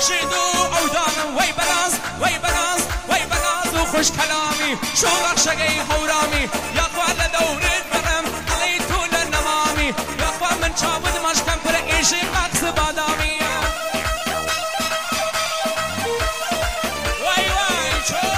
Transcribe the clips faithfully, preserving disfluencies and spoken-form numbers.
شیدو او دانم وی بناز وی بناز وی بناز و خوش کلامی شو رخشگی حورامی یا خوال دورت برم علی طول نمامی یا خوال من چابد مشکم پر ایشی مقص بادامی وای وای چو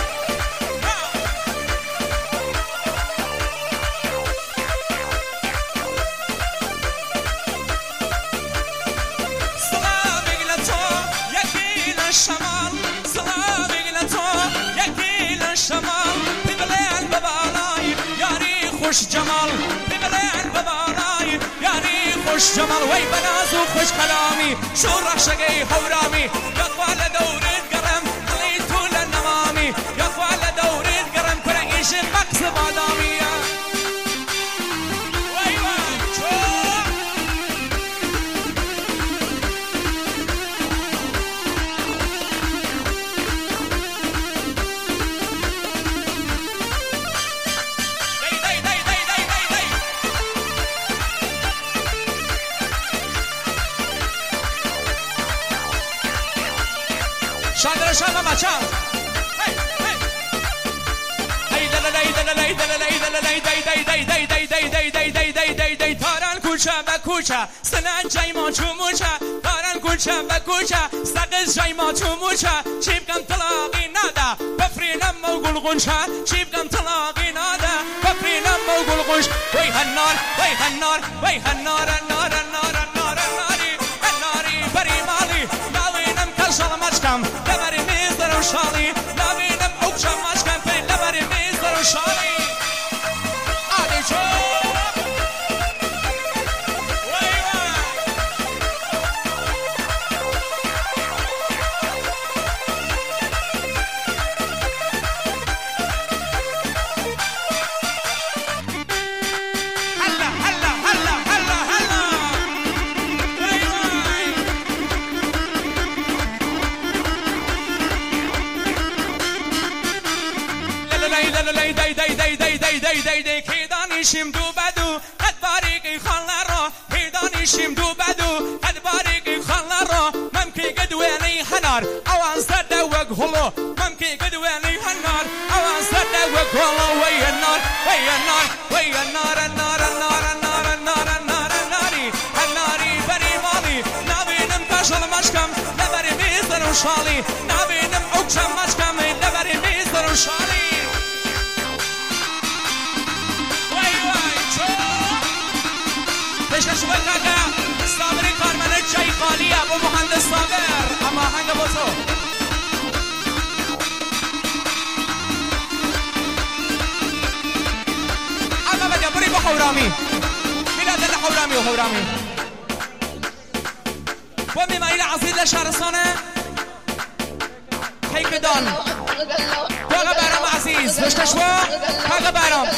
الشمال سلامي لتو يكيل الشمال ببلين ببالاي ياري خوش جمال ببلين ببالاي ياري خوش جمال وي بناز وخوش كلامي شو رخشقي حورامي يقوال دوري قرم علي طول النمامي يقوال دوري قرم كرعيش مقص بادامي شادر شما بچم تاران کوچه و کوچه سنن جای ما چو موچه تاران کوچه و کوچه سقز جای ما چو موچه چیب کم طلاقی ناده بفرینم موگل غنچه چیب کم طلاقی ناده بفرینم موگل غنچ وی هنار وی هنار وی هنار النار النار النار الناری الناری بری مالی ناوینم کشال مچکم لبری میز درو شالی ناوینم اوکشم مچکم پی لبری میز درو شالی آلی چو شیم دو بدو قد باریکی خاله را پیدانیشیم دو بدو قد باریکی خاله را ممکی قدوانی هنار اوان زده وگ هلو ممکی قدوانی هنار اوان زده وگ هلو وی النار وی النار وی النار النار النار النار النار النار الناری الناری بری مالی نبینم کاشل مشکم لبری میزن و شالی نبینم اوکشم مشکم لبری میزن و شالی شوی کاکا صابری کارمند جای خالی ابو مهندس صابر اما هنگ بوسو اما بده بری با حورامی میلاد الله حورامی و حورامی و میمایل عزیز شهرستانه کیک دان کاغا برام عزیز بشتشوا کاغا برام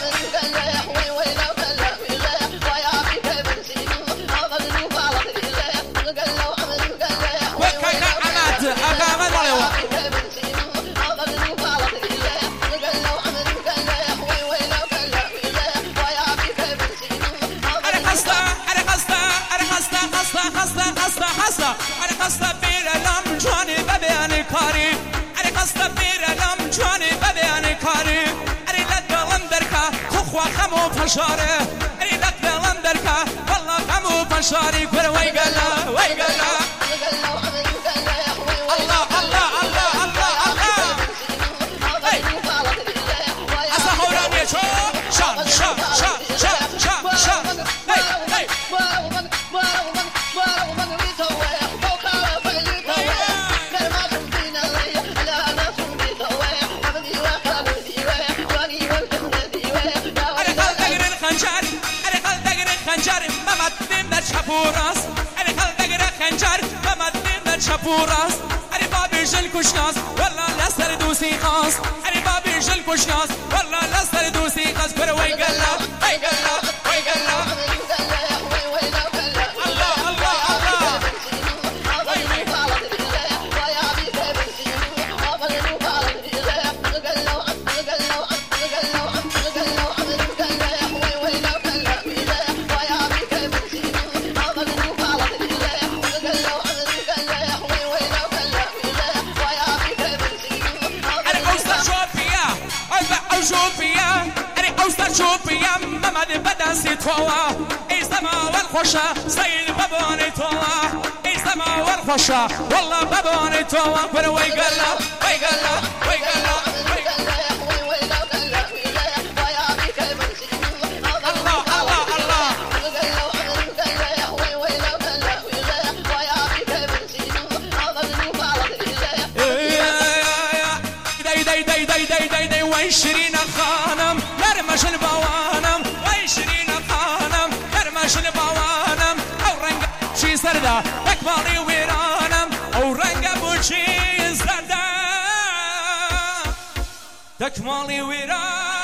أنا قصد بيرلم جواني ببياني كاري أنا قصد بيرلم جواني ببياني كاري أنا لك لندركا خخوا خمو فشاري أنا لك لندركا والله خمو فشاري كور ويقلا ويقلا الله الله الله الله الله أصلا حوراني شو شا شا شا شا شا شا هي هي شپوراس اری خال دگره خنجر و مدین در شپوراس اری بابی جل کشناس والله لسر دوسی خاص اری بابی جل کشناس والله لسر دوسی خاص پر وی گلا وی گلا وی گلا الله الله الله وی وی دستی توا ای زمان خوشا سید ببانی توا ای زمان خوشا والله ببانی توا پر وی گلا وی گلا وی گلا وعشرين خانم مرمش البوانم وعشرين خانم مرمش البوانم او رنگ چی سرده اکبالی ویرانم او رنگ بوچی سرده تکمالی ویرانم